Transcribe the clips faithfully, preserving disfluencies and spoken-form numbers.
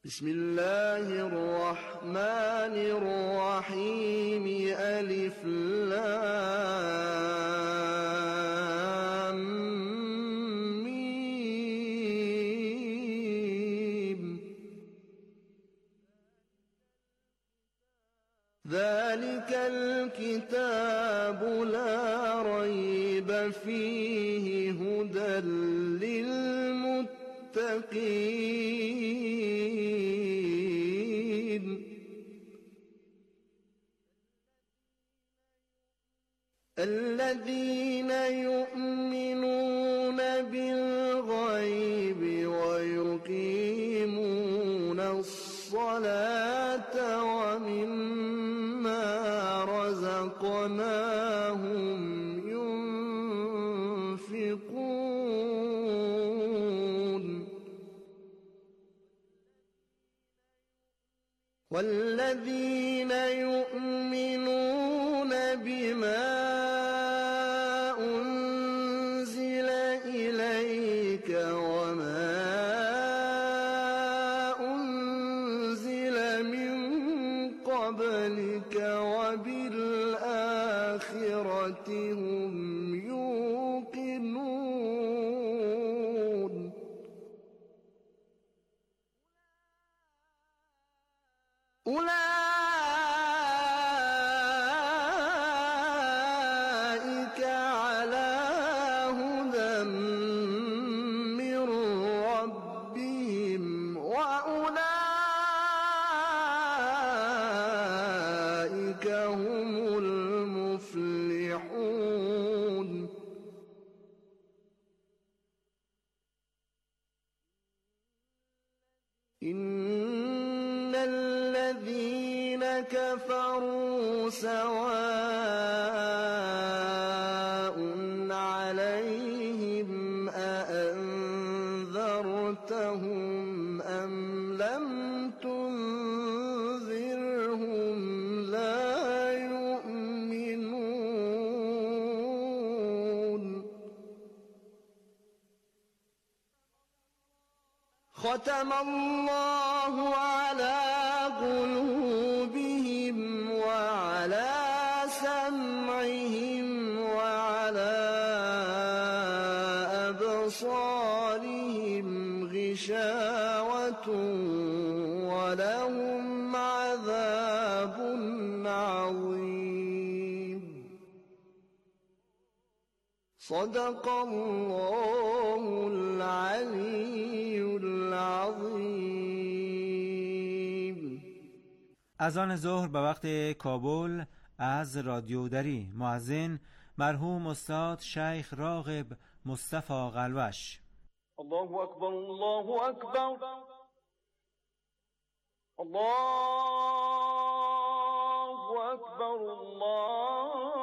بسم الله الرحمن الرحيم. ألف لام ميم. ذلك الكتاب لا ريب فيه هدى للمتقين. الذين يؤمنون بالغيب ويقيمون الصلاة ومما رزقناهم ينفقون. والذين يؤمنون بما أنزل إليك وما أنزل من قبلك وبالآخرة هم يوقنون. أولئك على هدى من ربهم وأولئك هم المفلحون. إن الذين كفروا سواء عليهم أأنذرتهم أم لم تنذرهم لا يؤمنون. ختم الله على قلوبهم وعلى سمعهم وعلى أبصارهم غشاوة ولهم عذاب عظيم. صدق الله العلي العظیم. اذان ظهر به وقت کابل از رادیو دری. مؤذن مرحوم استاد شیخ راغب مصطفی قلوش. الله اکبر الله اکبر الله اکبر الله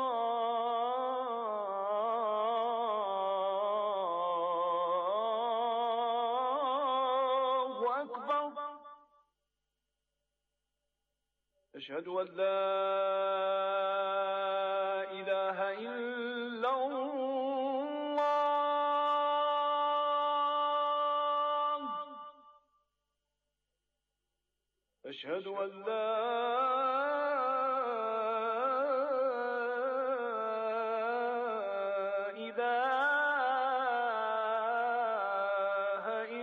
أشهد أن لا إله إلا الله. أشهد أن لا إله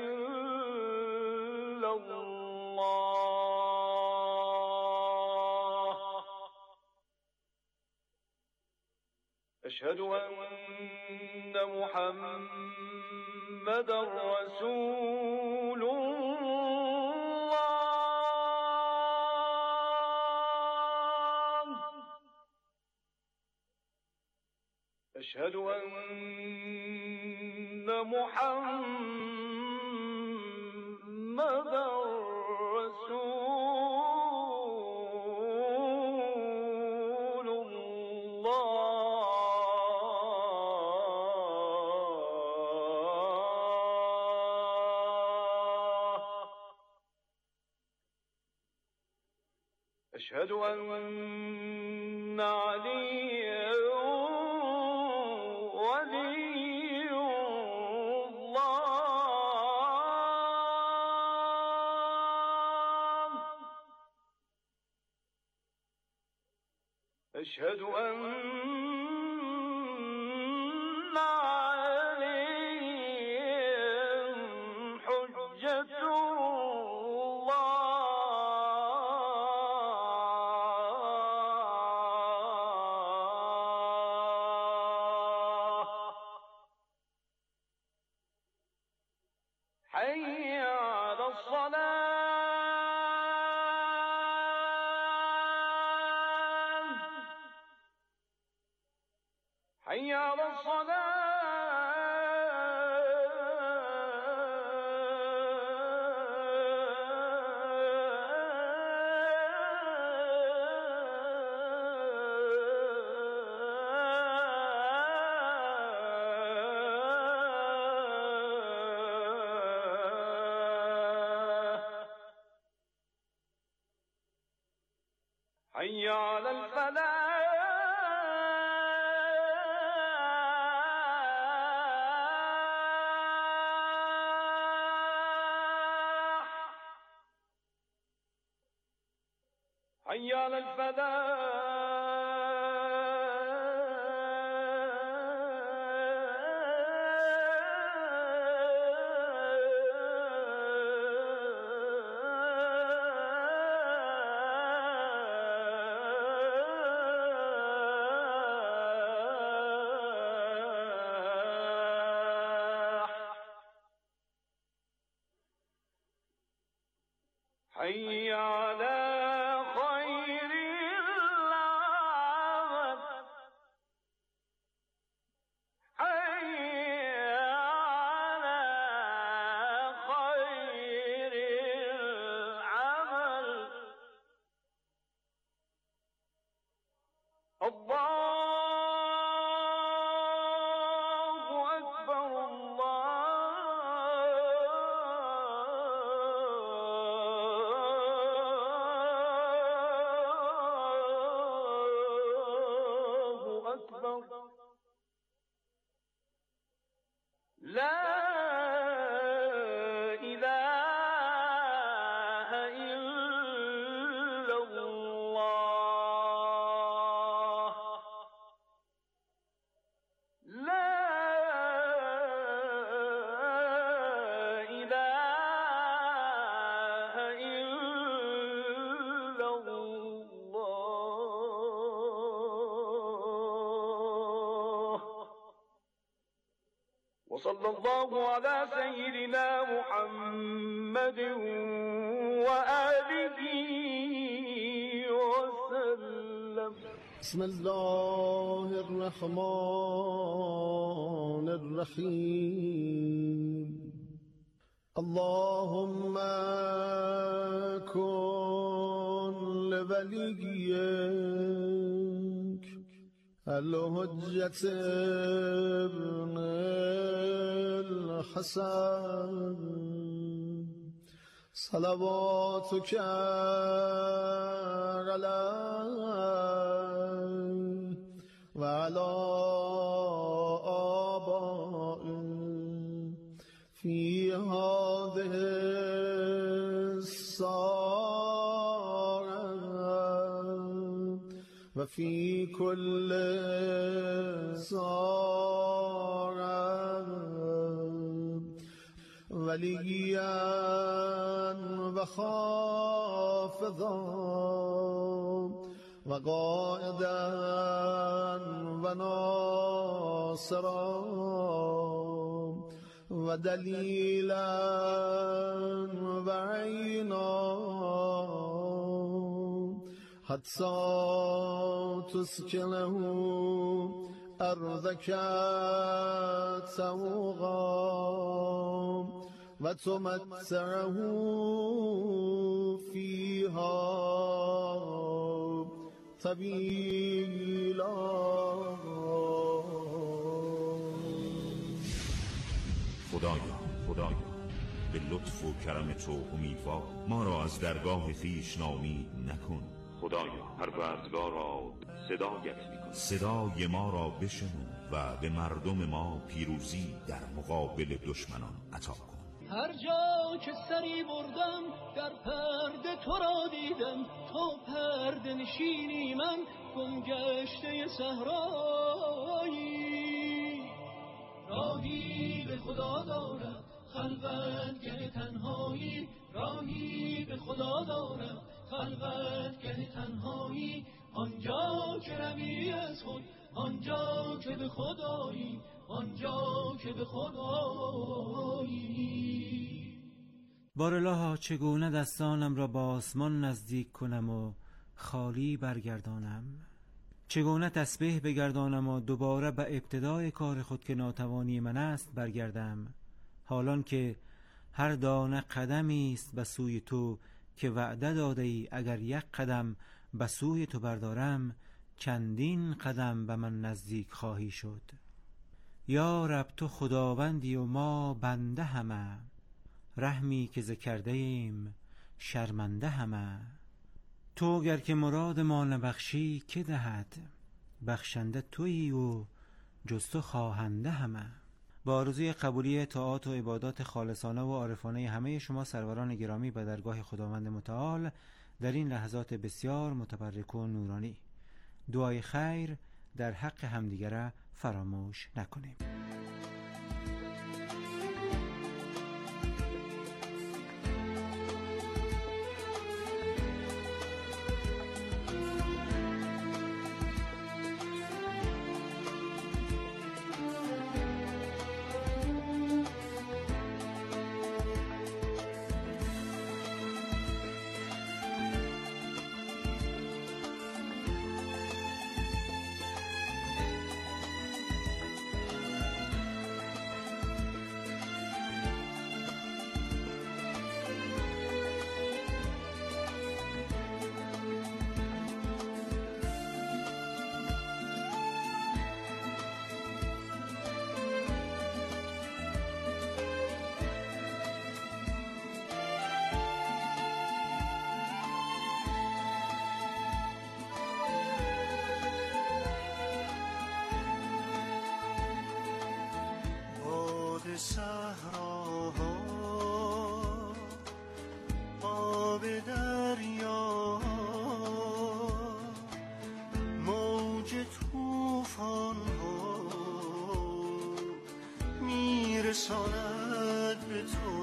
إلا الله. أشهد أن محمدا رسول الله. أشهد أن محمدا رسول الله. أشهد أن عليا ولي الله. اشهد ان عليهم حجة الله حي على الصلاة حي على الصلاة حي على الفلاح حي على الفلاح حي على خير العمل حي على خير العمل الله أكبر الله أكبر لا إله إلا الله لا إله إلا الله وصلى الله على سيدنا محمد وآله وسلم بسم الله الرحمن الرحيم اللهم كن لوليك الحجة ابن الحسن صلواتك عليه وعلى آبائه في هذه الساعة وفي كل ساعة وليا وخافضا وقائدا وناصرا ودليلا وعينا حتى تسكنه أرضك سوغا وتمتعه فيها طويلا. خدایا خدایا به لطف و کرم تو امیدوار ما را از درگاه خویش ناامید نکن. خدایا پروردگارا صدایت می‌کنیم، صدای ما را بشنو و به مردم ما پیروزی در مقابل دشمنان عطا کن. هر جا که سری بردم در پرده تو را دیدم، تو پرده نشینی من گم گشته صحرایی. راهی به خدا دارد خلوتگه تنهایی، راهی به خدا دارد خلوتگه تنهایی. آنجا که روی از خود، آنجا که به خدایی، آنجا که به خدایی. بارالله چگونه دستانم را با آسمان نزدیک کنم و خالی برگردانم، چگونه تسبیح بگردانم و دوباره به ابتدای کار خود که ناتوانی من است برگردم، حالان که هر دانه قدمی است به سوی تو که وعده داده ای اگر یک قدم به سوی تو بردارم چندین قدم به من نزدیک خواهی شد. یا رب تو خداوندی و ما بنده همه، رحمی که ذکرده ایم شرمنده همه. تو گر که مراد ما نبخشی که دهد، بخشنده تویی و جز تو خواهنده همه. با آرزوی قبولی طاعات و عبادات خالصانه و عارفانه همه شما سروران گرامی به درگاه خداوند متعال در این لحظات بسیار متبرک و نورانی، دعای خیر در حق همدیگر فراموش نکنیم. صحراها آب دریا موج طوفان ها میرساند به تو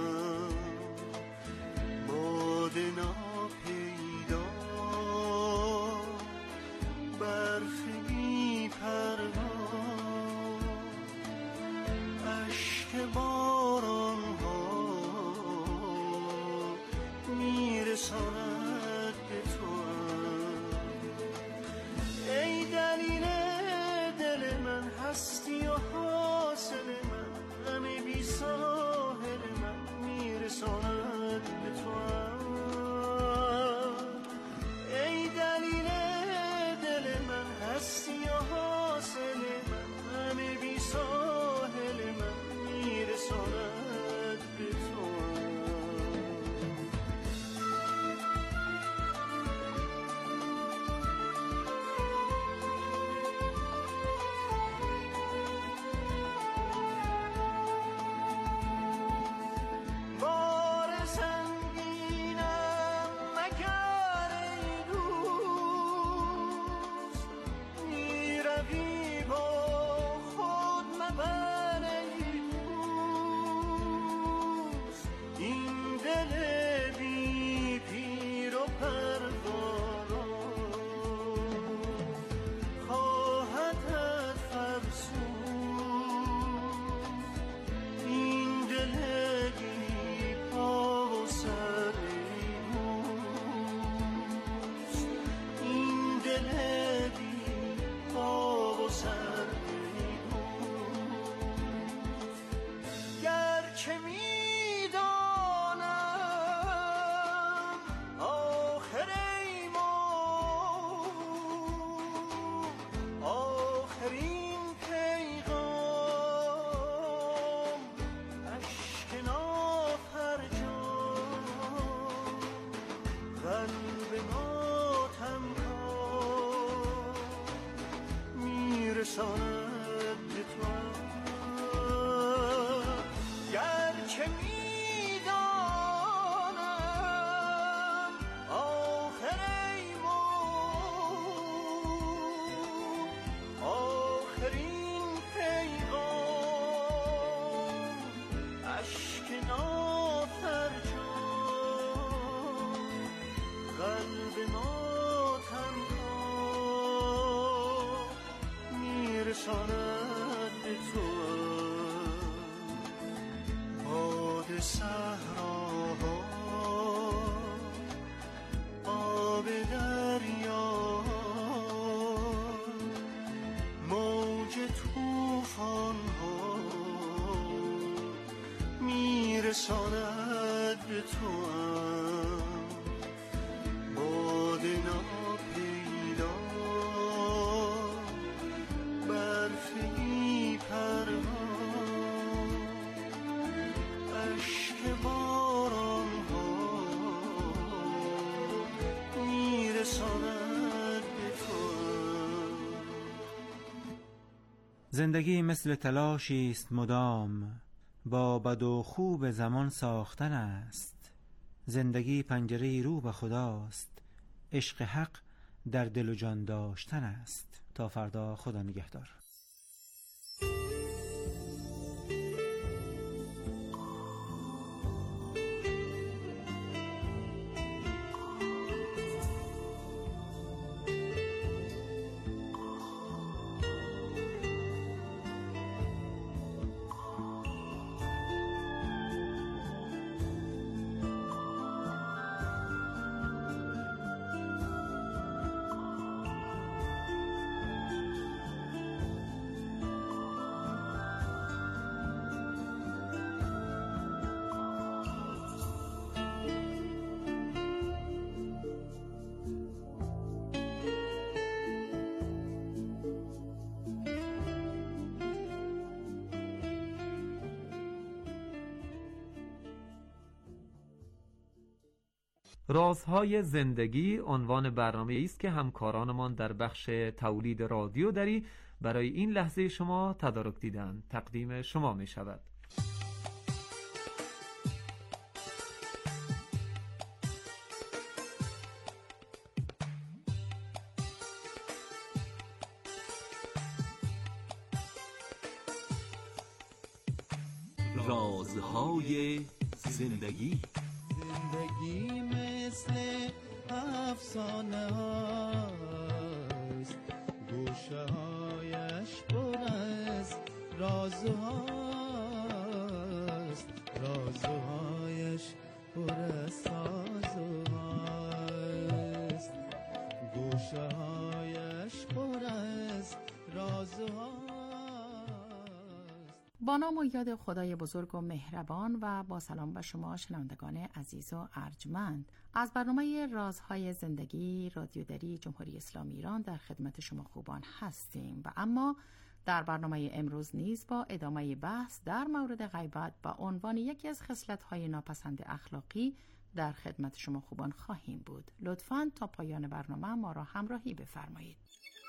باد ناپیدا برف بی پروا باران ها میرساند به تو ای دلیل دل من، هستی و حاصل من، همه بی ساحل من میرساند به تو ای دلیل دل من، هستی و حاصل من، همه بی ساحل من میرساند به تو. بار سنگینم مگر ای دوست، میروی با خود مبر ای دوست. این دل بی پیر و پروارا خواهدت فرسود، این دل بی پا و سر دوست، این دل بی پا و سر دوست. گرچه میدانم آخر ای موج، آخرین پیغام اشک نافرجام، قلب ناتمام میرساند به تو. گرچه می میرساند به تو باد صحراها آب دریا موج طوفان ها میرساند به تو باد ناپیدا برفی پرها اشک باران ها میرساند به تو. زندگی مثل تلاشی است مدام، با بد و خوب زمان ساختن است. زندگی پنجره رو به خداست، عشق حق در دل و جان داشتن است. تا فردا، خدا نگهدار. رازهای زندگی عنوان برنامه است که همکارانمان در بخش تولید رادیو دری برای این لحظه شما تدارک دیدن تقدیم شما می شود. رازهای زندگی. زندگی مثل افسانه هاست، گوشه هایش پر از رازهاست، رازهایش پر از سازهاست، گوشه هایش پر از رازهاست. با نام و یاد خدای بزرگ و مهربان و با سلام به شما شنوندگان عزیز و ارجمند، از برنامه رازهای زندگی رادیو دری جمهوری اسلامی ایران در خدمت شما خوبان هستیم و اما در برنامه امروز نیز با ادامه بحث در مورد غیبت با عنوان یکی از خصلت‌های ناپسند اخلاقی در خدمت شما خوبان خواهیم بود. لطفاً تا پایان برنامه ما را همراهی بفرمایید.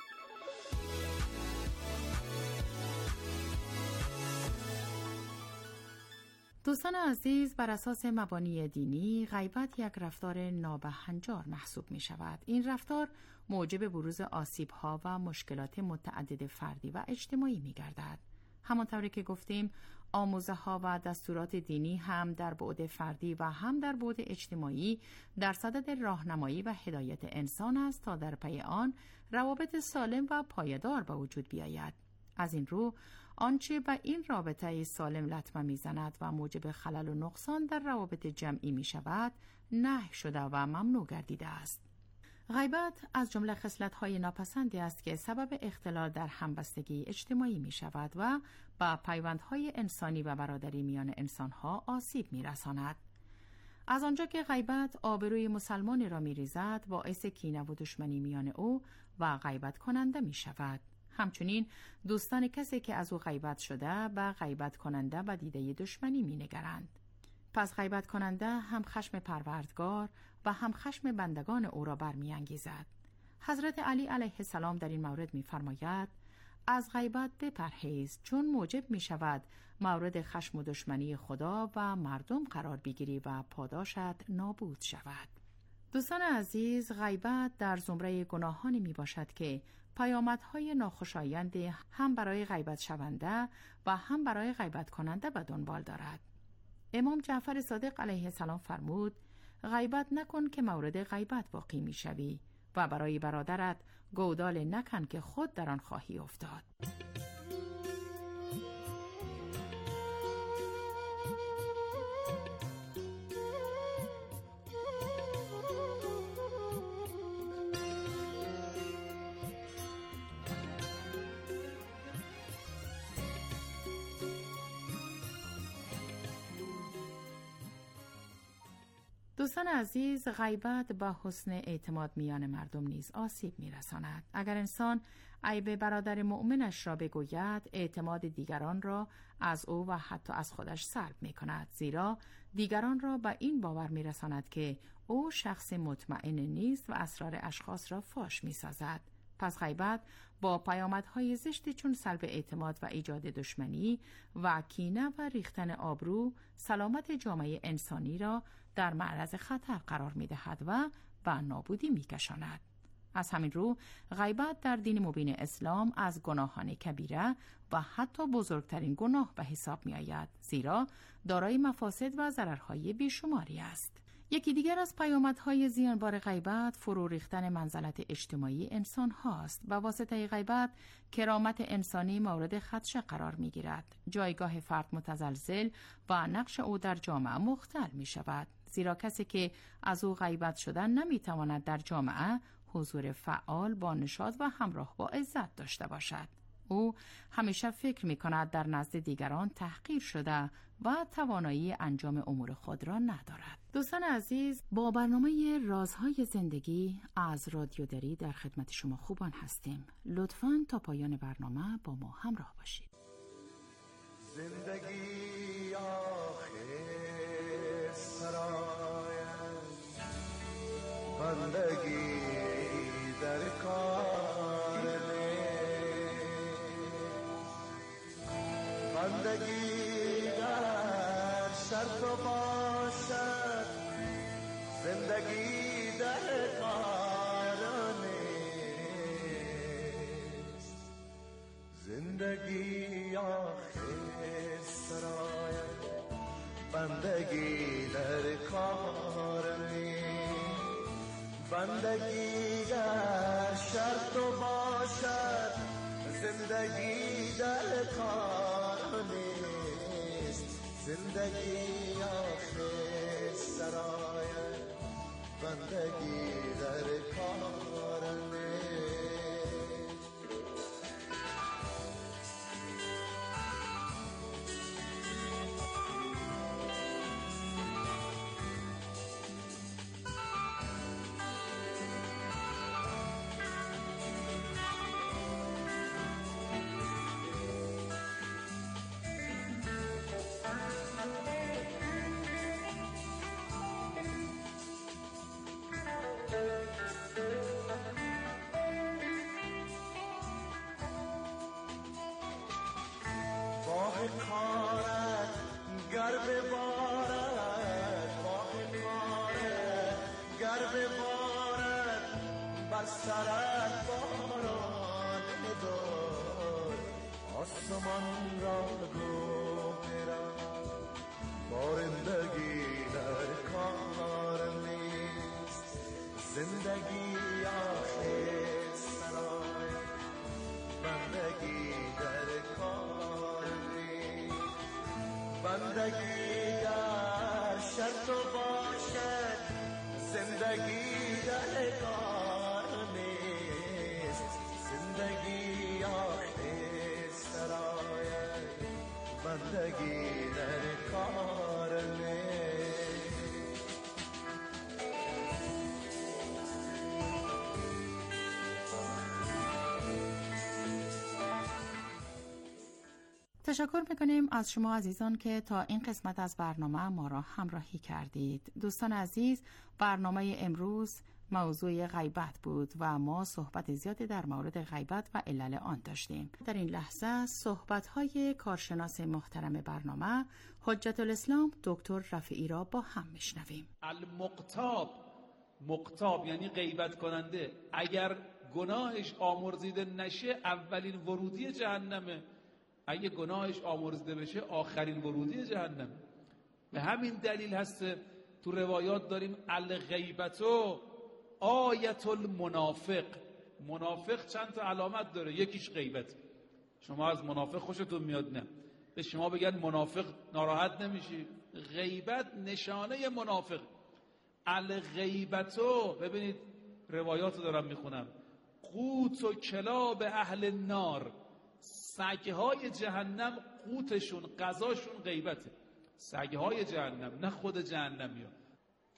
دوستان عزیز، بر اساس مبانی دینی غیبت یک رفتار نابهنجار محسوب می شود. این رفتار موجب بروز آسیب ها و مشکلات متعدد فردی و اجتماعی می گردد. همانطوری که گفتیم، آموزه ها و دستورات دینی هم در بعد فردی و هم در بعد اجتماعی در صدد راهنمایی و هدایت انسان است تا در پی آن روابط سالم و پایدار به وجود بیاید. از این رو آنچه به این رابطه سالم لطمه میزند و موجب خلل و نقصان در روابط جمعی می شود نهی شده و ممنوع گردیده است. غیبت از جمله خصلت‌های ناپسندی است که سبب اختلال در همبستگی اجتماعی می شود و با پیوندهای انسانی و برادری میان انسانها آسیب می رساند. از آنجا که غیبت آبروی مسلمانی را می ریزد، باعث کینه و دشمنی میان او و غیبت کننده می شود. همچنین دوستان کسی که از او غیبت شده به غیبت کننده به دیده دشمنی می نگرند. پس غیبت کننده هم خشم پروردگار و هم خشم بندگان او را برمی انگیزد. حضرت علی علیه السلام در این مورد می فرماید: از غیبت بپرهیز، چون موجب می شود مورد خشم و دشمنی خدا و مردم قرار بگیری و پاداشت نابود شود. دوستان عزیز، غیبت در زمره گناهانی می باشد که پیامدهای ناخوشایند هم برای غیبت شونده و هم برای غیبت کننده به دنبال دارد. امام جعفر صادق علیه السلام فرمود: غیبت نکن که مورد غیبت واقع می شوی و برای برادرت گودال نکن که خود در آن خواهی افتاد. دوستان عزیز، غیبت با حسن اعتماد میان مردم نیز آسیب میرساند. اگر انسان عیب برادر مؤمنش را بگوید، اعتماد دیگران را از او و حتی از خودش سلب می کند، زیرا دیگران را به این باور می رساند که او شخص مطمئن نیست و اسرار اشخاص را فاش می سازد. پس غیبت با پیامدهای زشتی چون سلب اعتماد و ایجاد دشمنی و کینه و ریختن آبرو، سلامت جامعه انسانی را در معرض خطر قرار می دهد و به نابودی می کشاند. از همین رو غیبت در دین مبین اسلام از گناهان کبیره و حتی بزرگترین گناه به حساب می آید، زیرا دارای مفاسد و ضررهای بیشماری است. یکی دیگر از پیامدهای زیانبار غیبت فرو ریختن منزلت اجتماعی انسان هاست. با واسطه غیبت کرامت انسانی مورد خدشه قرار می گیرد. جایگاه فرد متزلزل و نقش او در جامعه مختل می شود، زیرا کسی که از او غیبت شدن نمی تواند در جامعه حضور فعال با نشاط و همراه با عزت داشته باشد. او همیشه فکر می کند در نزد دیگران تحقیر شده و توانایی انجام امور خود را ندارد. دوستان عزیز، با برنامه رازهای زندگی از رادیو دری در خدمت شما خوبان هستیم. لطفاً تا پایان برنامه با ما همراه باشید. زندگی آخر سرایت، بندگی در کار بندگی در شرط و باشد، زندگی در کار نیست. زندگی آخر سرایت، بندگی در کار نیست. بندگی در شرط و باشد، زندگی در کار نیست. زندگی آخر سرایت، بندگی در کار نیست. کارت گر ببارد، باه کارت گر ببارد، بر سرت باران دار. آسمان را گو برد، بارندگی در کار نیست. زندگی آخر سرایت، بندگی در کار نیست. بندگی در شرط و باشد، زندگی در کار نیست. زندگی آخر سرایت، بندگی در کار نیست. تشکر میکنیم از شما عزیزان که تا این قسمت از برنامه ما را همراهی کردید. دوستان عزیز، برنامه امروز موضوع غیبت بود و ما صحبت زیادی در مورد غیبت و علل آن داشتیم. در این لحظه صحبت‌های کارشناس محترم برنامه حجت الاسلام دکتر رفیعی را با هم میشنویم. المقتاب، مقتاب یعنی غیبت کننده، اگر گناهش آمرزیده نشه اولین ورودی جهنمه، اگه گناهش آمرزیده بشه آخرین ورودی جهنم. به همین دلیل هست تو روایات داریم الغیبتو آیت المنافق. منافق چند تا علامت داره، یکیش غیبت. شما از منافق خوشتون میاد؟ نه. به شما بگن منافق ناراحت نمیشی؟ غیبت نشانه منافق. الغیبتو، ببینید روایات رو دارم میخونم، قوت و کلاب اهل نار، سگهای جهنم قوتشون غذاشون غیبته. سگهای جهنم، نه خود جهنمی ها.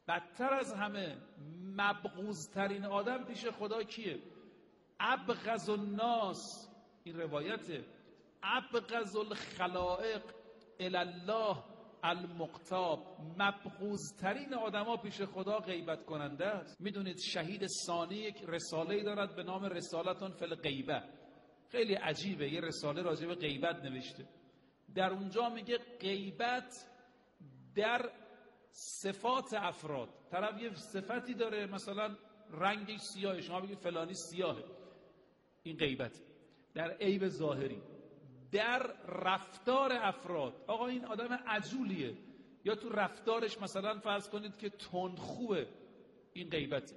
بدتر از همه مبغوض‌ترین آدم پیش خدا کیه؟ ابغض الناس، این روایته، ابغض الخلائق الی الله المغتاب، مبغوض‌ترین آدما پیش خدا غیبت کننده است. میدونید شهید ثانی یک رساله‌ای دارد به نام رسالتون فی الغیبه، خیلی عجیبه، یه رساله راجع به غیبت نوشته. در اونجا میگه غیبت در صفات افراد، طرف یه صفتی داره مثلا رنگش سیاهه، شما بگید فلانی سیاهه، این غیبت در عیب ظاهری. در رفتار افراد، آقا این آدم عجولیه، یا تو رفتارش مثلا فرض کنید که تندخوه، این غیبته.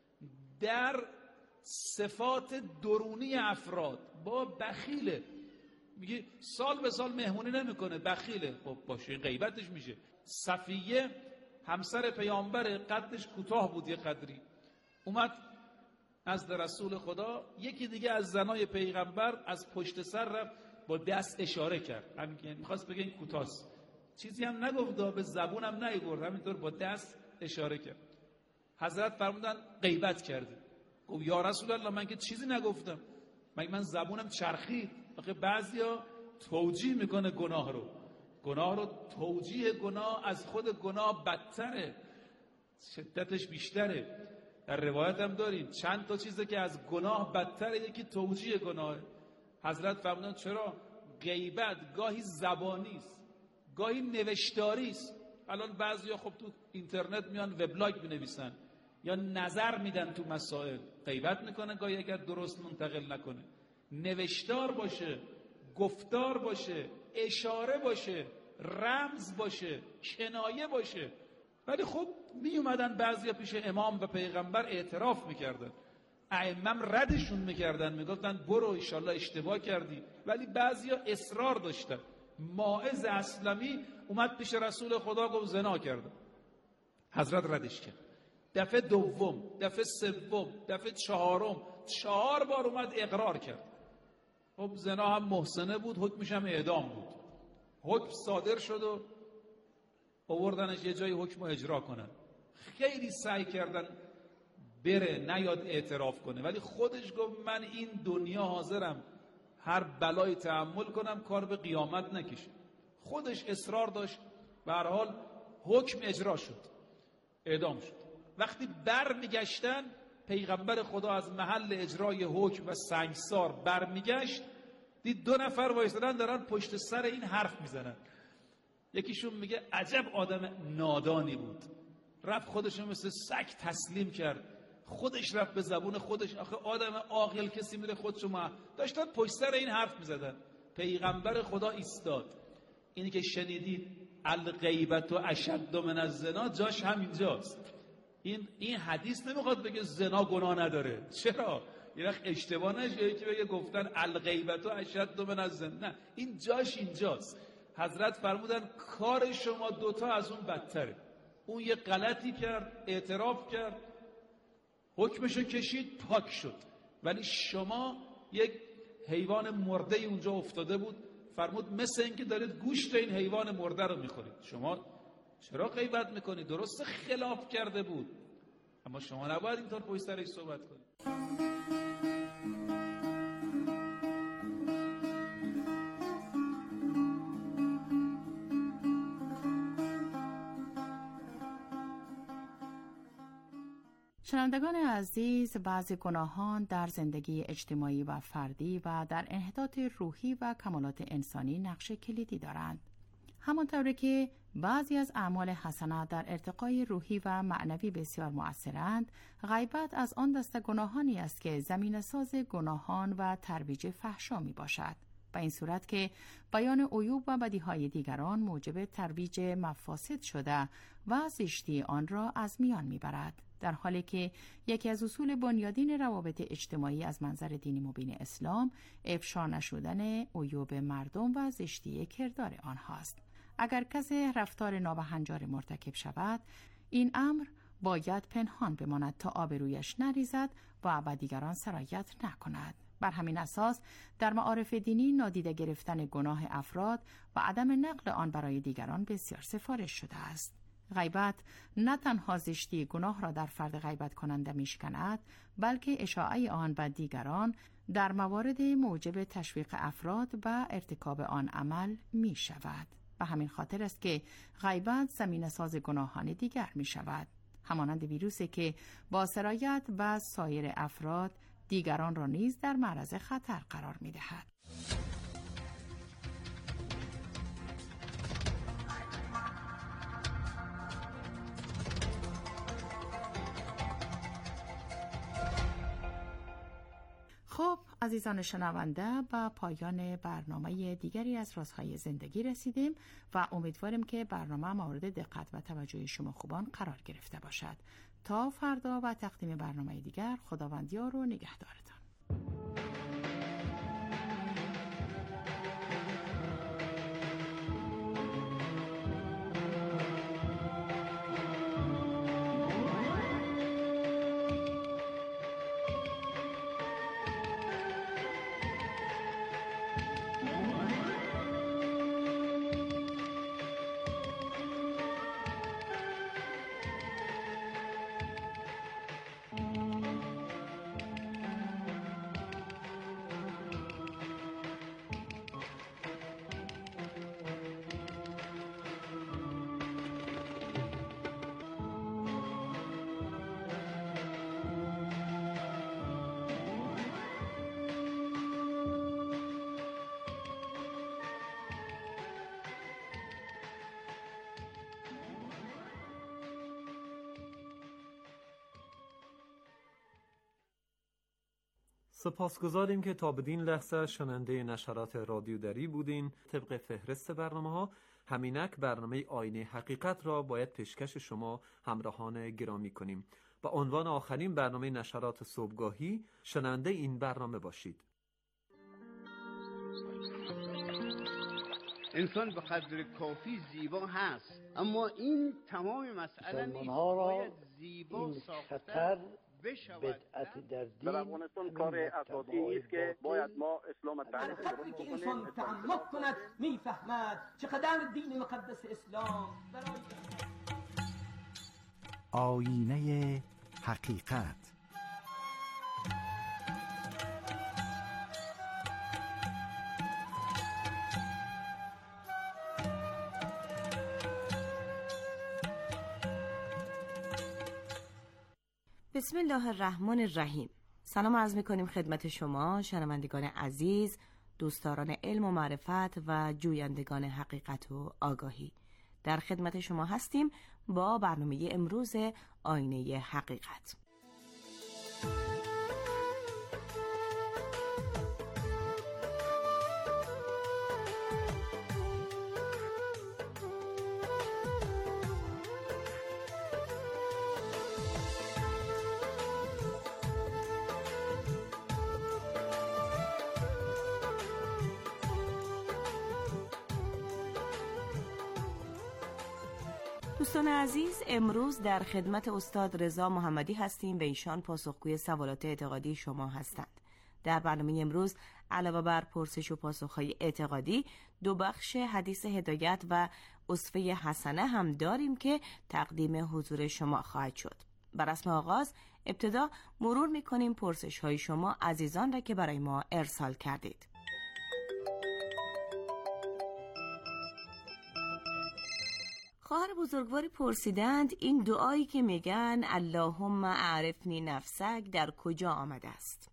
در صفات درونی افراد، با بخیله، میگه سال به سال مهمونی نمیکنه، بخیله، خب باشه این غیبتش میشه. صفیه همسر پیامبر، قدش کوتاه بود یه قدری، اومد از رسول خدا، یکی دیگه از زنای پیغمبر از پشت سر رفت با دست اشاره کرد، همین که میخواست بگه این کوتاست، چیزی هم نگفت، به زبونم نیورد، همینطور با دست اشاره کرد. حضرت فرمودن غیبت کردی. گفت یا رسول الله من که چیزی نگفتم، مگه من زبونم چرخید؟ آخه بعضیا توجیه میکنه گناه رو، گناه رو توجیه گناه از خود گناه بدتره، شدتش بیشتره. در روایت هم داریم چند تا چیزه که از گناه بدتره، یکی توجیه گناه. حضرت فرمودن چرا؟ غیبت گاهی زبانی است، گاهی نوشتاری است. الان بعضیا خب تو اینترنت میان وبلاگ بنویسن یا نظر میدن تو مسائل، غیبت میکنه گاهی اگر درست منتقل نکنه. نوشتار باشه، گفتار باشه، اشاره باشه، رمز باشه، کنایه باشه. ولی خب می اومدن بعضیا پیش امام و پیغمبر اعتراف میکردن، ائمم ردشون میکردن، میگفتن برو انشالله اشتباه کردی. ولی بعضیا اصرار داشتن. ماعز اسلمی اومد پیش رسول خدا گفت زنا کردم، حضرت ردش کرد. دفعه دوم، دفعه سوم، دفعه چهارم، چهار بار اومد اقرار کرد. خب زنا هم محسنه بود، حکمش هم اعدام بود. حکم صادر شد و آوردنش یه جایی حکم رو اجرا کنن. خیلی سعی کردن بره نیاد اعتراف کنه، ولی خودش گفت من این دنیا حاضرم هر بلایی تحمل کنم، کار به قیامت نکشه. خودش اصرار داشت. به هر حال حکم اجرا شد، اعدام شد. وقتی بر میگشتن، پیغمبر خدا از محل اجرای حکم و سنگسار بر میگشت، دید دو نفر وایسادن دارن پشت سر این حرف میزنن. یکیشون میگه عجب آدم نادانی بود، رفت خودشو مثل سگ تسلیم کرد، خودش رفت به زبون خودش. آخه آدم عاقل کسی میره خودشو ما داشتن پشت سر این حرف میزدن. پیغمبر خدا ایستاد. اینی که شنیدید الغیبت و اشد من الزنا، جاش همینجاست. این این حدیث نمیخواد بگه زنا گناه نداره. چرا؟ یه وقت اشتباه نشه که بگه گفتن الغیبت و اشد من الزنا، نه، این جاش اینجاست. حضرت فرمودن کار شما دوتا از اون بدتره. اون یه غلطی کرد، اعتراف کرد، حکمشو کشید، پاک شد. ولی شما یک حیوان مرده اونجا افتاده بود، فرمود مثل این که دارید گوشت این حیوان مرده رو میخورید. شما چرا غیبت میکنید؟ درسته خلاف کرده بود، اما شما نباید اینطور پشت سرش صحبت کنید. شنوندگان عزیز، بعضی گناهان در زندگی اجتماعی و فردی و در انحطاط روحی و کمالات انسانی نقش کلیدی دارند. همانطوری که بعضی از اعمال حسنه در ارتقای روحی و معنوی بسیار مؤثرند، غیبت از آن دسته گناهانی است که زمینه‌ساز گناهان و ترویج فحشا می باشد. به این صورت که بیان عیوب و بدیهای دیگران موجب ترویج مفاسد شده و زشتی آن را از میان می برد. در حالی که یکی از اصول بنیادین روابط اجتماعی از منظر دینی مبین اسلام افشا نشدن عیوب مردم و زشتی کردار آنهاست. اگر کسی رفتار نابهنجار مرتکب شود، این امر باید پنهان بماند تا آبرویش نریزد و به دیگران سرایت نکند. بر همین اساس در معارف دینی نادیده گرفتن گناه افراد و عدم نقل آن برای دیگران بسیار سفارش شده است. غیبت نه تنها زشتی گناه را در فرد غیبت کننده میشکند، بلکه اشاعه آن به دیگران در موارد موجب تشویق افراد به ارتکاب آن عمل می شود. به همین خاطر است که غیبت زمینه ساز گناهان دیگر می شود، همانند ویروسی که با سرایت به سایر افراد دیگران را نیز در معرض خطر قرار می دهد. خب عزیزان شنونده، به پایان برنامه دیگری از رازهای زندگی رسیدیم و امیدواریم که برنامه مورد دقت و توجه شما خوبان قرار گرفته باشد. تا فردا و تقدیم برنامه دیگر، خداوندیار و نگهدارتان. سپاسگزاریم که تا بدین لحظه شنونده نشرات رادیو دری بودین. طبق فهرست برنامه ها، همینک برنامه آینه حقیقت را باید پیشکش شما همراهان گرامی کنیم. با عنوان آخرین برنامه نشرات صبحگاهی شنونده این برنامه باشید. انسان به قدر کافی زیبا هست، اما این تمام مسئله نیست. باید زیبا ساختن بدعت در دین. در افغانستان کار اساسی است که باید ما اسلام تعریف کنیم. که انسان تعمق کند میفهمد چقدر دین مقدس اسلام برای آینه حقیقت. بسم الله الرحمن الرحیم. سلام عرض می‌کنیم خدمت شما شنوندگان عزیز، دوستداران علم و معرفت و جویندگان حقیقت و آگاهی. در خدمت شما هستیم با برنامه امروز آینه حقیقت. دوستان عزیز، امروز در خدمت استاد رضا محمدی هستیم و ایشان پاسخگوی سوالات اعتقادی شما هستند. در برنامه امروز علاوه بر پرسش و پاسخهای اعتقادی، دو بخش حدیث هدایت و اسوه حسنه هم داریم که تقدیم حضور شما خواهد شد. بر رسم آغاز ابتدا مرور می‌کنیم پرسش‌های شما عزیزان را که برای ما ارسال کردید. خواهر بزرگواری پرسیدند این دعایی که میگن اللهم اعرفنی نفسک در کجا آمده است؟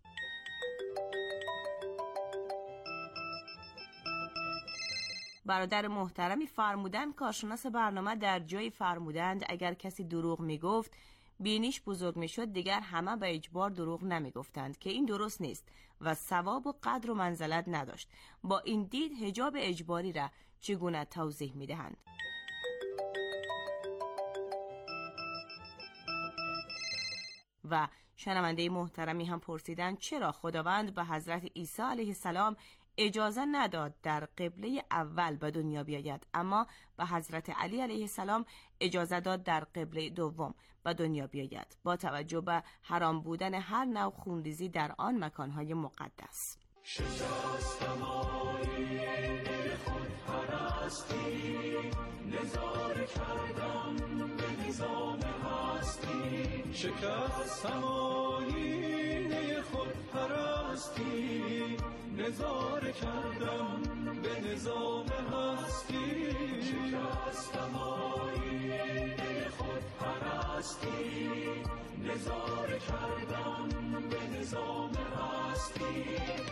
برادر محترمی فرمودند کارشناس برنامه در جایی فرمودند اگر کسی دروغ میگفت بینیش بزرگ میشد دیگر همه به اجبار دروغ نمیگفتند که این درست نیست و ثواب و قدر و منزلت نداشت. با این دید حجاب اجباری را چگونه توضیح میدهند؟ و شنونده محترمی هم پرسیدند چرا خداوند به حضرت عیسی علیه السلام اجازه نداد در قبله اول به دنیا بیاید، اما به حضرت علی علیه السلام اجازه داد در قبله دوم به دنیا بیاید، با توجه به حرام بودن هر نوع خونریزی در آن مکانهای مقدس. شکستم آیینه خود پرستی، نظاره کردم به نظام هستی. شکستم آیینه خود پرستی، نظاره کردم به نظام هستی. شکستم آیینه خود پرستی، نظاره کردم به نظام هستی.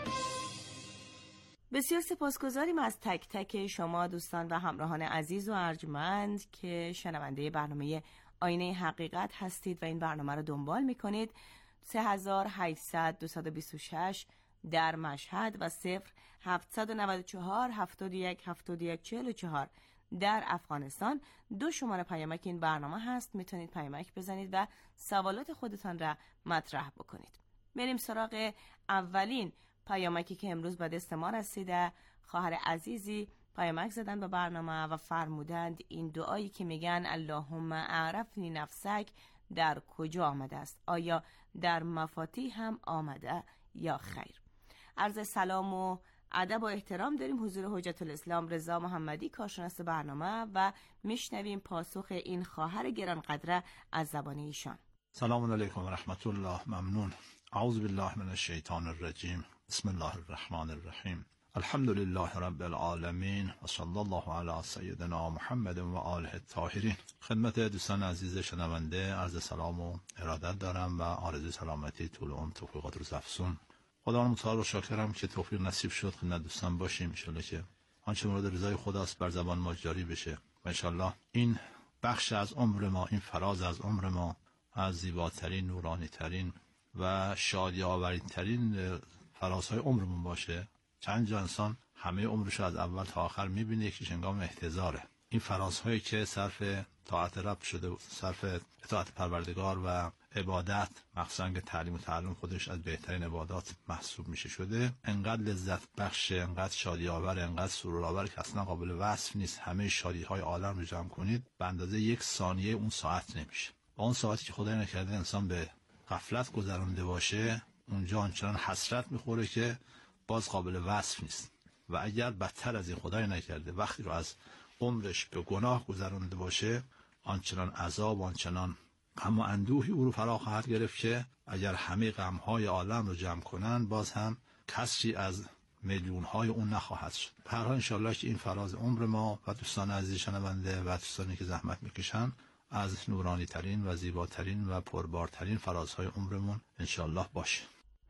بسیار سپاسگزاریم از تک تک شما دوستان و همراهان عزیز و ارجمند که شنونده برنامه آینه حقیقت هستید و این برنامه رو دنبال میکنید. سه هزار و هشتصد دویست و بیست و شش در مشهد و صفر هفتصد و نود و چهار هفتاد و یک هفتاد و یک چهل و چهار در افغانستان. دو شماره پیامک این برنامه هست، میتونید پیامک بزنید و سوالات خودتان را مطرح بکنید. بریم سراغ اولین پیامکی که امروز به دست ما رسیده. خواهر عزیزی پیامک زدن به برنامه و فرمودند این دعایی که میگن اللهم اعرفنی نفسک در کجا آمده است؟ آیا در مفاتیح هم آمده یا خیر؟ عرض سلام و ادب و احترام داریم حضور حجت الاسلام رضا محمدی کارشناس برنامه و میشنویم پاسخ این خواهر گرانقدر از زبان ایشان. سلام علیکم و رحمت الله. ممنون. اعوذ بالله من الشیطان الرجیم. بسم الله الرحمن الرحیم. الحمد لله رب العالمین و صلی الله علی سیدنا محمد و آله الطاهرین. خدمت دوستان عزیز شنونده عرض سلام و ارادت دارم و آرزوی سلامتی، طول عمر، توفیقات روز افزون. خدا متعال و شاکرم که توفیق نصیب شد خدمت دوستان باشیم. ان شاءالله که آنچه مورد رضای خداست بر زبان ما جاری بشه و ان شاءالله این بخش از عمر ما، این فراز از عمر ما از زیباترین، نورانی ترین و شادی آورین ترین فرازهای عمرمون باشه. چند جا انسان همه عمرش از اول تا آخر میبینه، یکیش هنگام احتضاره. این فرازهایی که صرف طاعت رب شده و صرف اطاعت پروردگار و عبادت، مخصوصا که تعلیم و تعلم خودش از بهترین عبادات محسوب میشه شده، انقدر لذت بخش، انقدر شادی آور، انقدر سرور آور که اصلا قابل وصف نیست. همه شادی های عالم رو جمع کنید به اندازه یک ثانیه اون ساعت نمیشه. با اون ساعتی که خدای نکرده انسان به غفلت گذرانده باشه، اونجا آنچنان حسرت میخوره که باز قابل وصف نیست. و اگر بدتر از این خدای نکرده وقتی رو از عمرش به گناه گذرانده باشه، آنچنان عذاب، آنچنان غم و اندوهی او رو فرا خواهد گرفت که اگر همه غم‌های عالم رو جمع کنن باز هم کسری از میلیون‌های اون نخواهد شد. به هر حال انشالله که این فراز عمر ما و دوستان عزیز شنونده و دوستانی که زحمت میکشن از نورانی ترین و زیباترین و پربارترین فرازهای عمرمون انشالله باشه.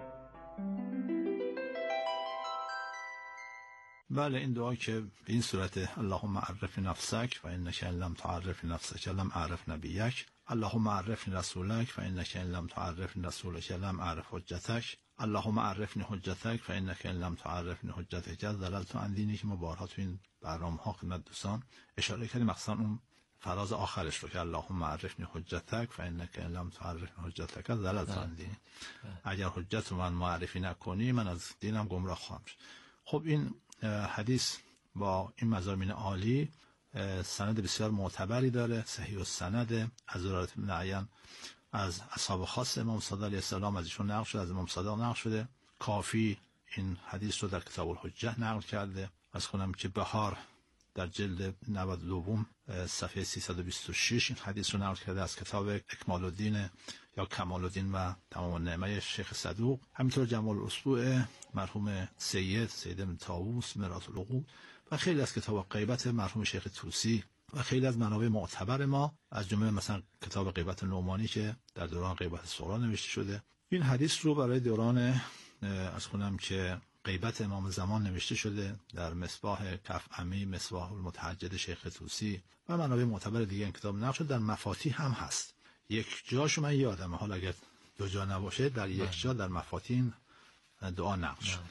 بله، این دعا که به این صورت اللهم عرف نفسک و انک ان لم تعرف نفسک لم اعرف نبیک، اللهم عرفنی رسولک و انک ان لم تعرف رسولک لم اعرف حجتک، اللهم عرفنی حجتک و انک ان لم تعرفنی حجتک ضللت عن دینی، که ما بارها تو این برنامه‌ها خدمت دوستان اشاره کردیم، مخصوصا اون فراز آخرش رو که اللهم عرفنی حجتک و انک ان لم تعرفنی حجتک ضللت عن دینی. اگر حجت رو من معرفی نکنی من از دینم گمراه خواهم شد. خب این حدیث با این مضامین عالی سند بسیار معتبری داره، صحیح السند، از ولایت بن عیان از اصحاب خاص امام صادق علیه السلام از ایشون نقل شده، از امام صادق نقل شده. کافی این حدیث رو در کتاب الحجه نقل کرده. از خونم که بهار در جلد نود و دو صفحه سیصد و بیست و شش این حدیث رو نقل کرده از کتاب اکمال الدین یا کمال الدین و تمام النعمه شیخ صدوق. همینطور جمال الاسبوع مرحوم سید سید بن طاووس مرات العقول و خیلی از کتاب غیبت مرحوم شیخ طوسی و خیلی از منابع معتبر ما، از جمله مثلا کتاب غیبت نعمانی که در دوران غیبت صغرا نوشته شده. این حدیث رو برای دوران از خونم که غیبت امام زمان نوشته شده در مصباح کف عمی، مصباح المتحجد شیخ طوسی و منابع معتبر دیگه. این کتاب نقل شده، در مفاتیح هم هست. یک جاشو من یادمه، حالا اگر دو جا نباشه در یک جا در مفاتیح دعا نقل شد.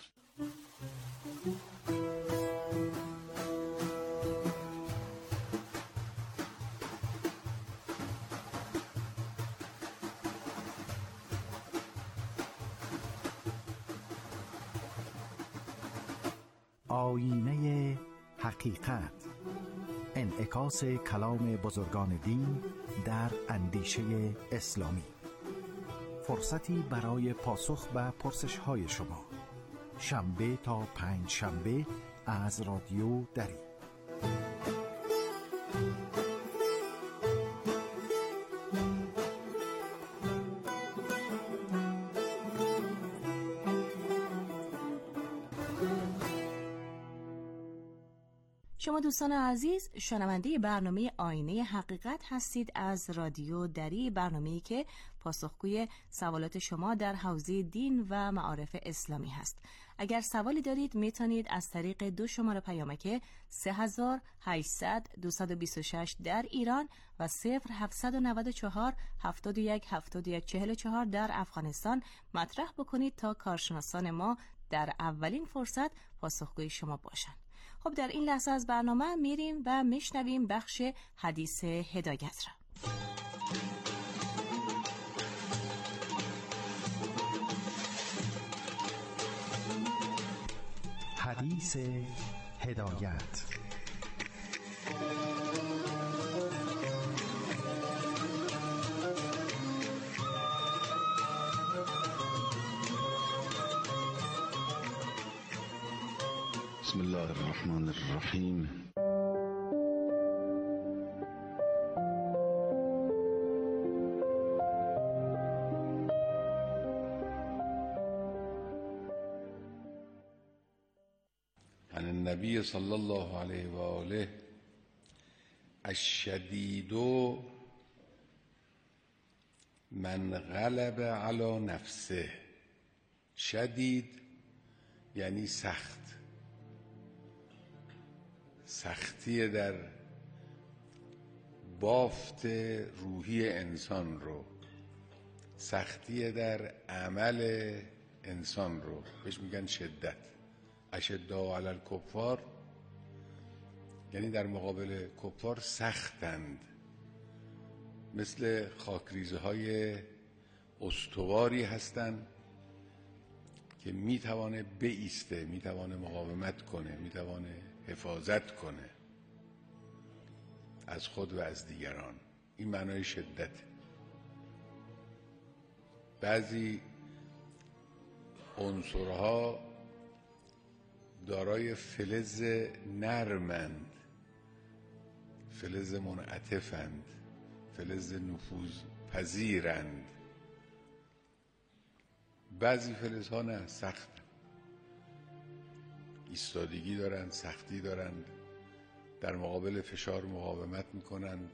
آینه حقیقت، انعکاس کلام بزرگان دین در اندیشه اسلامی. فرصتی برای پاسخ به پرسش‌های شما. شنبه تا پنج شنبه از رادیو دری. شما دوستان عزیز شنونده برنامه آینه حقیقت هستید از رادیو دری، برنامه‌ای که پاسخگوی سوالات شما در حوزه دین و معارف اسلامی هست. اگر سوالی دارید میتونید از طریق دو شماره پیامک سه هزار و هشتصد دویست و بیست و شش در ایران و صفر هفتصد و نود و چهار هفتاد و یک هفتاد و یک چهل و چهار در افغانستان مطرح بکنید تا کارشناسان ما در اولین فرصت پاسخگوی شما باشند. خب در این لحظه از برنامه میریم و میشنویم بخش حدیث هدایت را. حدیث هدایت. بسم الله الرحمن الرحیم. عن النبي صلى الله عليه وآله الشديد من غلب على نفسه. شدید یعنی سخت، سختی در بافت روحی انسان رو، سختی در عمل انسان رو بهش میگن شدت. اشداء علی الکفار یعنی در مقابل کفار سختند، مثل خاکریزه های استواری هستند که میتوانه بایسته، میتوانه مقاومت کنه، میتوانه حفاظت کنه از خود و از دیگران. این معنای شدت. بعضی عنصرها دارای فلز نرمند، فلز منعطفند، فلز نفوذ پذیرند. بعضی فلزها نه، سخت، ایستادگی دارند، سختی دارند، در مقابل فشار مقاومت میکنند،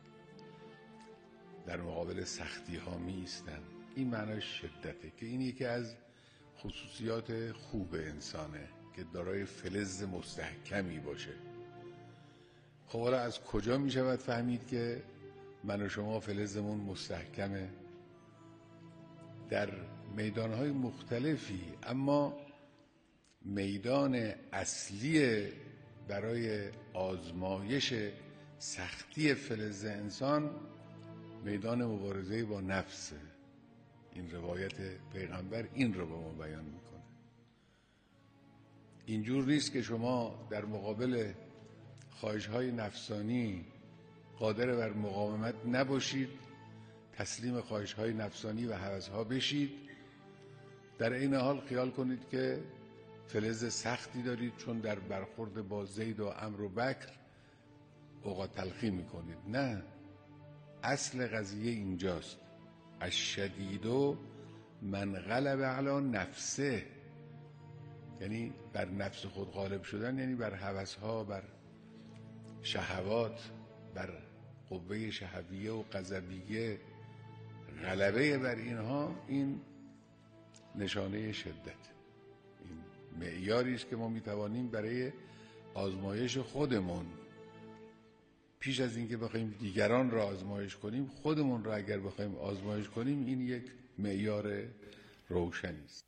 در مقابل سختی ها می ایستند. این معنای شدته که این یکی از خصوصیات خوب انسانه که دارای فلز مستحکمی باشه. خب حالا از کجا می شود فهمید که من و شما فلزمون مستحکمه؟ در میدانهای مختلفی، اما میدان اصلی برای آزمایش سختی فلز انسان میدان مبارزه با نفسه. این روایت پیغمبر این رو به ما بیان میکنه. اینجور نیست که شما در مقابل خواهش‌های نفسانی قادر بر مقاومت نباشید، تسلیم خواهش‌های نفسانی و هوس‌ها بشید، در این حال خیال کنید که فلز سختی دارید چون در برخورد با زید و عمرو و بکر اوقات تلخی میکنید. نه، اصل قضیه اینجاست. الشدید من غلب علی نفسه، یعنی بر نفس خود غالب شدن، یعنی بر هوس‌ها، بر شهوات، بر قوه شهویه و غضبیه غلبه بر اینها. این نشانه شدت، این معیاری است که ما میتوانیم برای آزمایش خودمون، پیش از اینکه بخوایم دیگران را آزمایش کنیم، خودمون را اگر بخوایم آزمایش کنیم، این یک معیار روشنی است.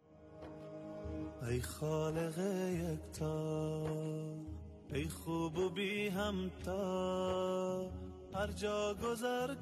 ای خالق یکتا، ای خوب و بی همتا، هر جا گذر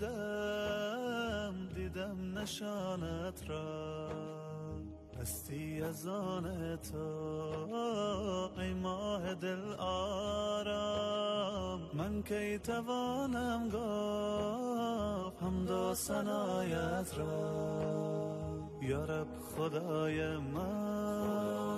کردم دیدم نشانت را، هستی از آن تو ای ماه دل آرام، من کی توانم گفت حمد و ثنایت را، یا رب خدای من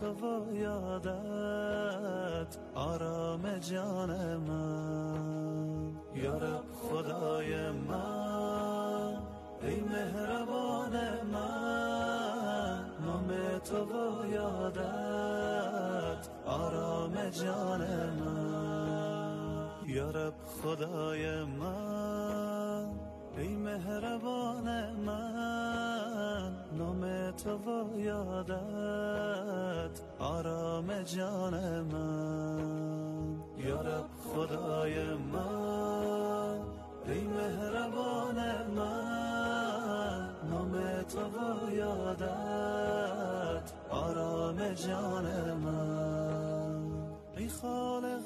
تو و یادت آرام جان من. یا رب خدای من ای مهربان من، نام تو و یادت آرام جان من. یا رب خدای من ای مهربان من، نام تو و یادت آرام جان من. یا رب خدای من ای مهربان من، نام تو و یادت آرام جان من. ای خالق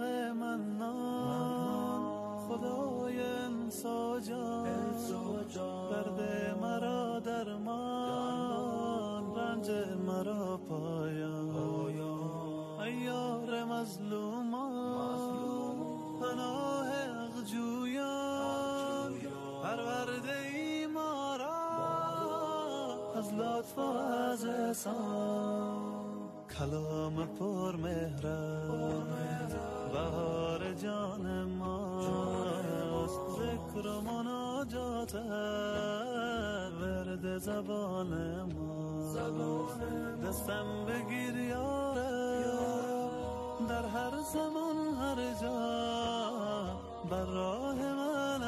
منان خدای انسا جان، درد مرا درمان، رنج مرا پایان. ای یار مظلومان پناه حق جویان، پرورده ای ما را از لطف و از احسان. کلام پر مهرت بهار جان ماست، ذکر و مناجات ورد زبان ما. دستم بگیر یارم در هر زمان هر جا، بر راه من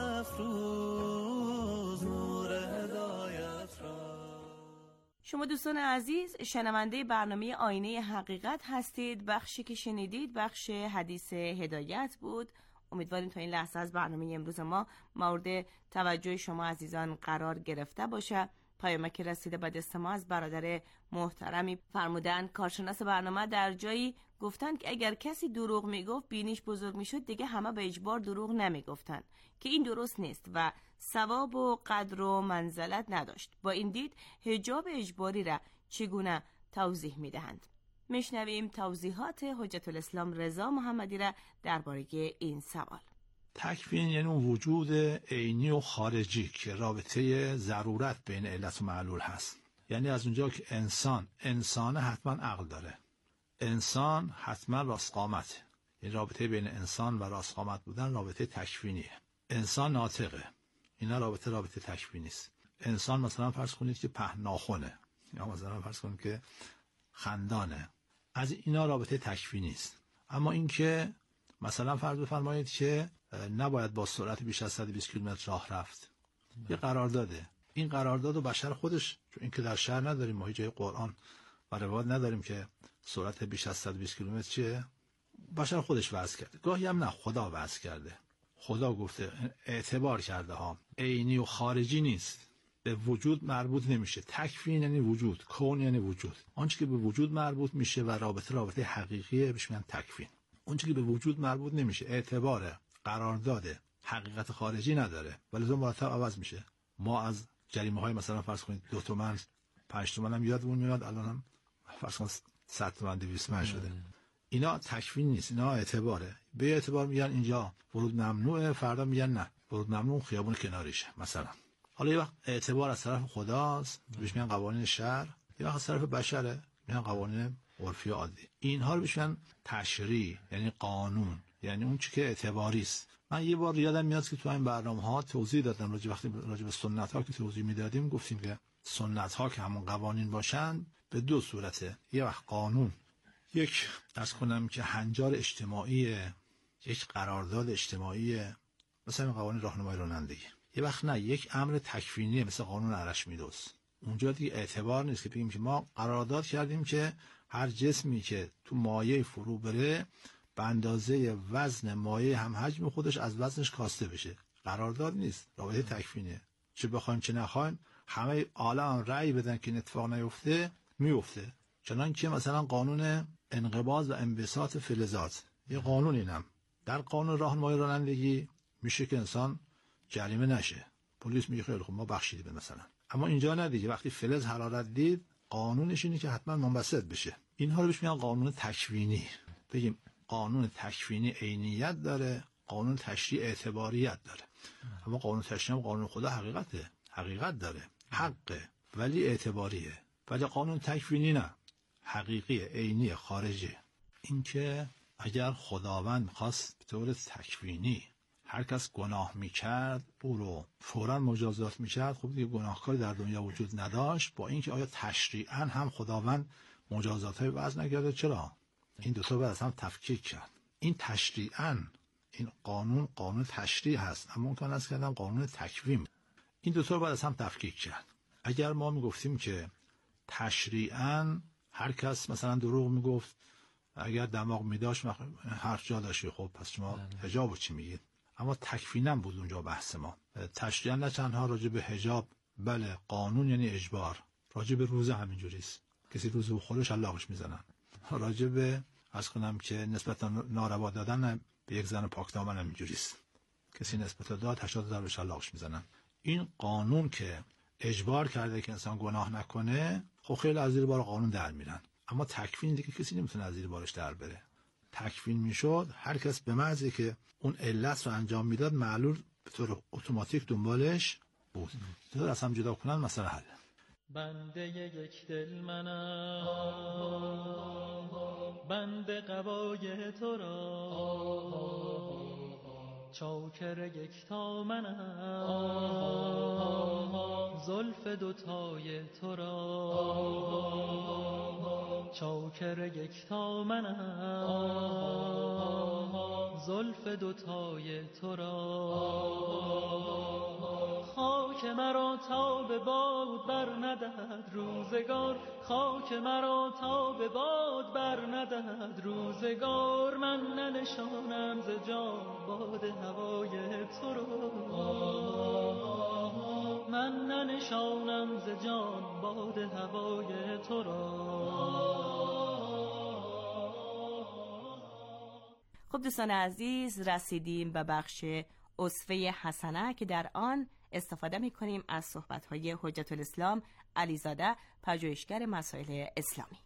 افروز نور هدایت را. شما دوستان عزیز شنونده برنامه آینه حقیقت هستید. بخشی که شنیدید بخش حدیث هدایت بود. امیدواریم تا این لحظه از برنامه امروز ما مورد توجه شما عزیزان قرار گرفته باشه. پیامکی رسیده به دست ما از برادر محترمی، فرمودن کارشناس برنامه در جایی گفتن که اگر کسی دروغ میگفت بینیش بزرگ میشد، دیگه همه به اجبار دروغ نمیگفتن، که این درست نیست و ثواب و قدر و منزلت نداشت. با این دید حجاب اجباری را چگونه توضیح میدهند؟ میشنویم توضیحات حجت الاسلام رضا محمدی را درباره این سوال. تکوین یعنی اون وجود عینی و خارجی که رابطه ضرورت بین علت و معلول هست. یعنی از اونجا که انسان انسان حتما عقل داره، انسان حتما راستقامت. این رابطه بین انسان و راستقامت بودن رابطه تکوینیه. انسان ناطقه، اینا رابطه رابطه تکوینی است. انسان مثلا فرض کنید که پهن ناخنه، یا مثلا فرض کنید که خندانه، از اینا رابطه تکوینی است. اما اینکه مثلا فرض بفرمایید که نباید با سرعت بیش از صد و بیست کیلومتر راه رفت، یه قرارداده. این قرارداد و بشر خودش، چون اینکه در شهر نداریم، ما جای قرآن و روایت نداریم که سرعت بیش از صد و بیست کیلومتر چیه، بشر خودش وضع کرده. گاهی هم نه، خدا وضع کرده. خدا گفته، اعتبار کرده ها، عینی و خارجی نیست، به وجود مربوط نمیشه. تکوین یعنی وجود، کون یعنی وجود. آنچه که به وجود مربوط میشه و رابطه رابطه حقیقیه بهش میگن تکوین. اونچه که به وجود مربوط نمیشه، اعتباره، قرارداده، حقیقت خارجی نداره، ولی اون مرتب عوض میشه. ما از جریمه های مثلا فرض کنید دو تومن، پنج تومن هم یادمون میاد، الان هم فرض کنید صد تومن، دویست تومن شده. اینا تکوین نیست، اینا اعتباره. به اعتبار میگن اینجا ورود ممنوعه، فردا میگن نه ورود ممنوع، خیابون کناریشه مثلا. حالا یه وقت اعتبار از طرف خداست، بهش میگن قوانین شرع، یه وقت از طرف بشره، میگن قوانین عرفی عادی. اینها رو میگن تشریع، یعنی قانون، یعنی اون چیزی که اعتباری است. من یه بار یادم میاد که تو این برنامه‌ها توضیح دادم، راجع وقتی راجع به سنت‌ها که توضیح میدادیم گفتیم که سنت‌ها که همون قوانین باشن به دو صورته. یه وقت قانون، یک عرض کنم که هنجار اجتماعی، یک قرارداد اجتماعی، مثلا قوانین راهنمای رانندگی. یه وقت نه، یک امر تکوینیه، مثل قانون ارشمیدس. اونجا دیگه اعتبار نیست که بگیم که ما قرارداد کردیم که هر جسمی که تو مایع فرو بره به اندازه وزن مایع هم حجم خودش از وزنش کاسته بشه. قرارداد نیست، رابطه تکوینیه. چه بخوایم چه نخوایم همه عالم رأی بدن که این اتفاق نیفته، میفته. چنانکه مثلا قانون انقباض و انبساط فلزات، یه قانون، اینم در قانون راهنمایی رانندگی میشه که انسان جریمه نشه، پلیس میگه خیلی خوب ما بخشیدیم مثلا. اما اینجا نه دیگه، وقتی فلز حرارت دید قانونش اینه که حتما منبسط بشه. اینها رو بهش میگن قانون تکوینی. بگیم قانون تکوینی عینیت داره، قانون تشریع اعتباریت داره. اما قانون تشریع هم قانون خدا حقیقته، حقیقت داره، حقه، ولی اعتباریه. ولی قانون تکوینی نه، حقیقی عینی خارجی. اینکه اگر خداوند می‌خواست به طور تکوینی هر کس گناه میکرد او رو فوراً مجازات میکرد، خب دیگه گناهکاری در دنیا وجود نداشت. با اینکه آیا تشریعاً هم خداوند مجازات‌های وضع نکرده؟ چرا؟ این دو تا بعد از هم تفکیک کرد. این تشریعاً، این قانون قانون تشریع هست، اما اون که از کردم قانون تکوین. این دو تا بعد از هم تفکیک کرد. اگر ما میگفتیم که تشریعاً هر کس مثلا دروغ میگفت، اگر دماغ میداشت حرف جا داشت، خب پس شما حجابو چی میگید؟ اما تکفیناً بود اونجا بحث ما. تشریعاً نه تنها راجع به حجاب، بله قانون یعنی اجبار. راجع به روزه همینجوریست، کسی روزه بخوره شلاقش میزنن. راجع به عرض کنم که نسبت ناروا دادن به یک زن پاکدامن همینجوریست، کسی نسبت داد هشتاد در به شلاقش میزنن. این قانون که اجبار کرده که انسان گناه نکنه، خب خیلی از زیر بار قانون در میرن. اما تکفین دیگه کسی نمیتونه از زیر بارش در بره. تکفین میشد هر کس به محضی که اون علت رو انجام میداد معلول به طور اتوماتیک دنبالش بود. تا از هم جدا کنن مسئله حل. بنده یک دل منم، بنده قبای تو را، چاکر یکتا منم، زلف دوتای تو را، چاکر یکتا منم، زلف دوتای تو را. خاک مرا تا به باد بر ندهد روزگار، خاک مرا تا به باد بر ندهد روزگار، من ننشانم ز جان باد هوای تو را، من ننشانم ز جان باد هوای تو را. خب دوستان عزیز، رسیدیم به بخش اسوه حسنه که در آن استفاده می‌کنیم از صحبت‌های حجت الاسلام علیزاده، پژوهشگر مسائل اسلامی.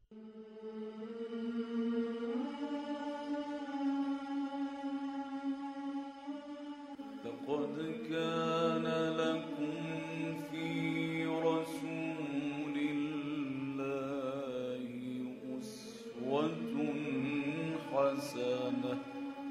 لقد كان لكم في رسول الله أسوة حسنة.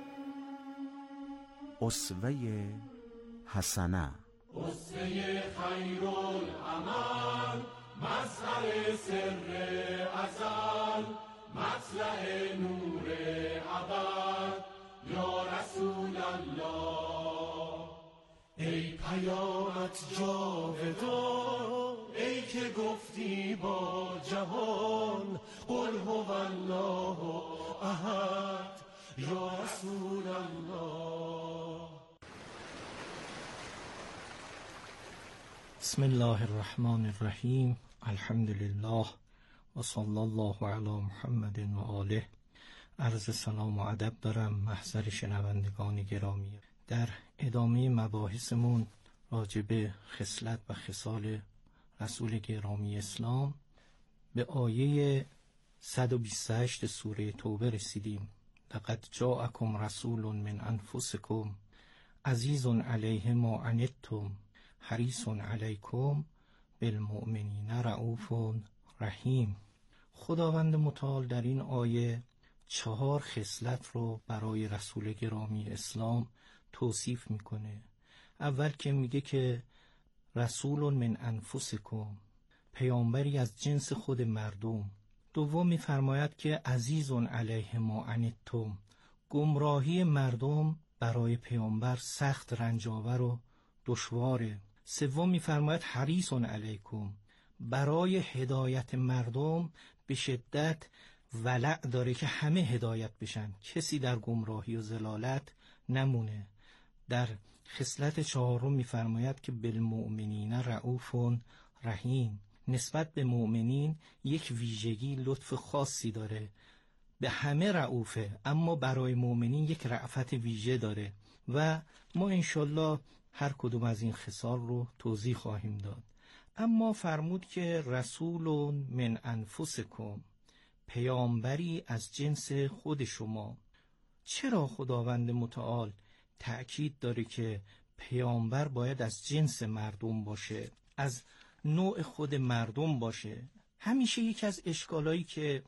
اسوه حسنه، اسوه خیر العمل، مظهر سر ازل، مطلع نور ابد، یا رسول الله. ای پیامت جاودان، ای که گفتی با جهان، قل هو الله احد، یا رسول الله. بسم الله الرحمن الرحیم، الحمد لله و صلی الله علی محمد و آله. عرض سلام و ادب دارم محضر شنوندگان گرامی. در ادامه مباحثمون راجع به خصلت و خصال رسول گرامی اسلام به آیه صد و بیست و هشت سوره توبه رسیدیم. لقد جاءکم رسول من انفسکم عزیز علیه ما عنتم حریص علیکم بالمؤمنین رؤوف رحیم. خداوند متعال در این آیه چهار خصلت رو برای رسول گرامی اسلام توصیف میکنه. اول که میگه که رسول من انفسکم، پیامبری از جنس خود مردم. دوم میفرماید که عزیز علیه ما عنتم، گمراهی مردم برای پیامبر سخت رنجاور و دشواره. سوم میفرماید حریص علیکم، برای هدایت مردم به شدت ولع داره که همه هدایت بشن، کسی در گمراهی و ضلالت نمونه. در خصلت چهارم میفرماید که بالمؤمنین رؤوف رحیم، نسبت به مؤمنین یک ویژگی لطف خاصی داره. به همه رؤوفه اما برای مؤمنین یک رأفت ویژه داره و ما انشالله هر کدوم از این خصال رو توضیح خواهیم داد. اما فرمود که رسول من انفسکم، پیامبری از جنس خود شما. چرا خداوند متعال تأکید داره که پیامبر باید از جنس مردم باشه، از نوع خود مردم باشه؟ همیشه یکی از اشکالایی که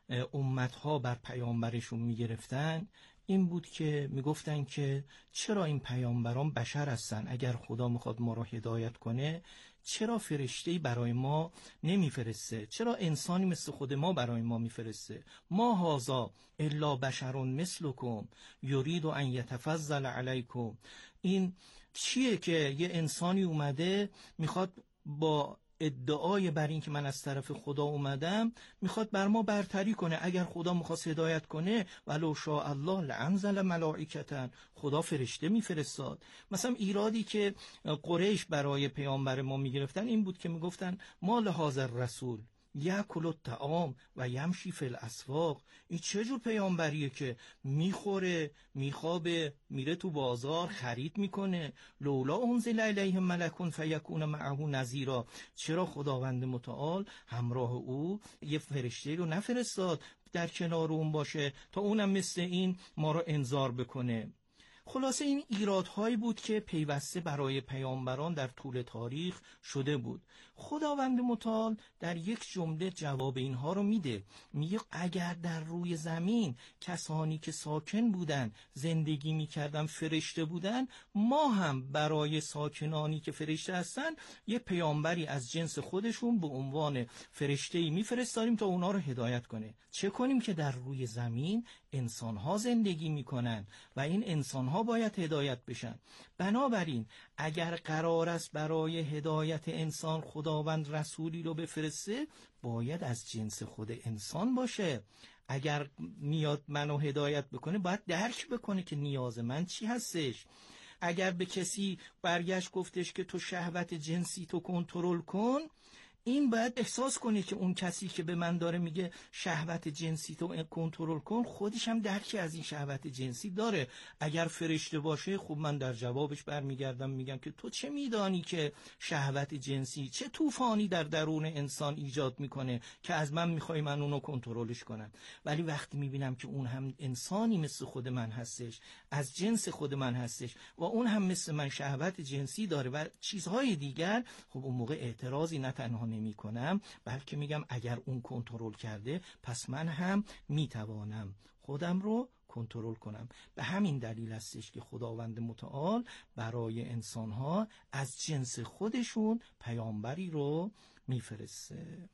امتها بر پیامبرشون میگرفتن این بود که میگفتن که چرا این پیامبران بشر هستن، اگر خدا میخواد ما را هدایت کنه چرا فرشته‌ای برای ما نمیفرسته، چرا انسانی مثل خود ما برای ما میفرسته، ما هازا الا بشر مثلکم یرید ان یتفضل علیکم. این چیه که یه انسانی اومده میخواد با ادعای بر این که من از طرف خدا اومدم میخواد بر ما برتری کنه. اگر خدا میخواست هدایت کنه ولو شاء الله لانزل ملائکة، خدا فرشته میفرستاد. مثلا ایرادی که قریش برای پیامبر ما میگرفتن این بود که میگفتن ما لهذا الرسول یاکل الطعام و یمشی فی الاسواق. این چه جور پیامبریه که میخوره میخوابه میره تو بازار خرید میکنه؟ لولا انزل الیه ملک فیکون معه نذیرا، چرا خداوند متعال همراه او یه فرشته رو نفرستاد در کنار اون باشه تا اونم مثل این ما رو انذار بکنه؟ خلاصه این ایرادهایی بود که پیوسته برای پیامبران در طول تاریخ شده بود. خداوند متعال در یک جمله جواب اینها رو میده، میگه اگر در روی زمین کسانی که ساکن بودن زندگی میکردن فرشته بودن، ما هم برای ساکنانی که فرشته هستن یه پیامبری از جنس خودشون به عنوان فرشته‌ای میفرستاریم تا اونا رو هدایت کنه. چه کنیم که در روی زمین انسان‌ها زندگی میکنن و این انسان‌ها باید هدایت بشن. بنابراین اگر قرار است برای هدایت انسان خداوند رسولی رو بفرسته باید از جنس خود انسان باشه. اگر میاد منو هدایت بکنه باید درک بکنه که نیاز من چی هستش. اگر به کسی برگشت گفتش که تو شهوت جنسی تو کنترل کن، این باید احساس کنه که اون کسی که به من داره میگه شهوت جنسی تو کنترل کن خودش هم درکی از این شهوت جنسی داره. اگر فرشته باشه خب من در جوابش برمیگردم میگم که تو چه میدانی که شهوت جنسی چه طوفانی در درون انسان ایجاد میکنه که از من میخوای من اونو کنترلش کنم. ولی وقتی میبینم که اون هم انسانی مثل خود من هستش، از جنس خود من هستش و اون هم مثل من شهوت جنسی داره و چیزهای دیگر، خب اون موقع اعتراضی نه تنها نمی کنم بلکه میگم اگر اون کنترل کرده پس من هم میتوانم خودم رو کنترل کنم. به همین دلیل هستش که خداوند متعال برای انسانها از جنس خودشون پیامبری رو میفرسته.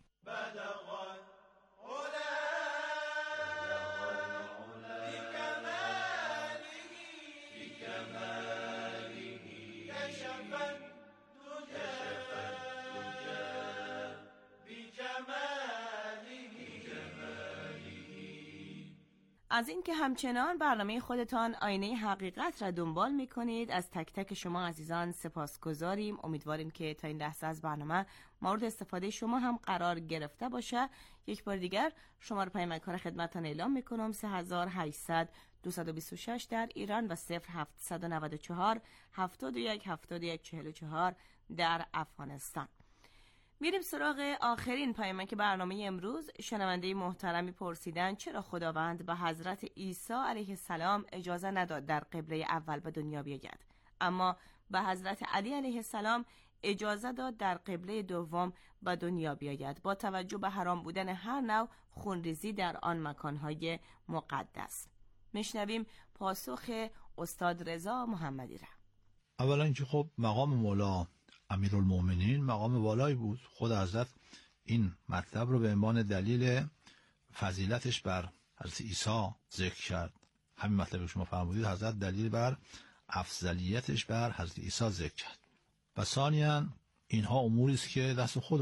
از این که همچنان برنامه خودتان آینه حقیقت را دنبال می کنید از تک تک شما عزیزان سپاسگزاریم. امیدواریم که تا این لحظه از برنامه مورد استفاده شما هم قرار گرفته باشه. یک بار دیگر شماره پیامکار خدمتتان اعلام می کنم سه هزار و هشتصد دویست و بیست و شش در ایران و صفر هفتصد و نود و چهار هفتاد و یک هفتاد و یک چهل و چهار در افغانستان. میریم سراغ آخرین پیامک برنامه امروز. شنونده محترمی پرسیدن چرا خداوند به حضرت عیسی علیه السلام اجازه نداد در قبله اول به دنیا بیاید، اما به حضرت علی علیه السلام اجازه داد در قبله دوم به دنیا بیاید با توجه به حرام بودن هر نوع خونریزی در آن مکانهای مقدس. میشنویم پاسخ استاد رضا محمدی را. اولا که خب مقام مولا امیرالمومنین مقام والایی بود. خود حضرت این مطلب رو به عنوان دلیل فضیلتش بر حضرت عیسی ذکر کرد. همین مطلب شما فرمودید، حضرت دلیل بر افضلیتش بر حضرت عیسی ذکر کرد. و ثانیاً اینها اموری است که دست خود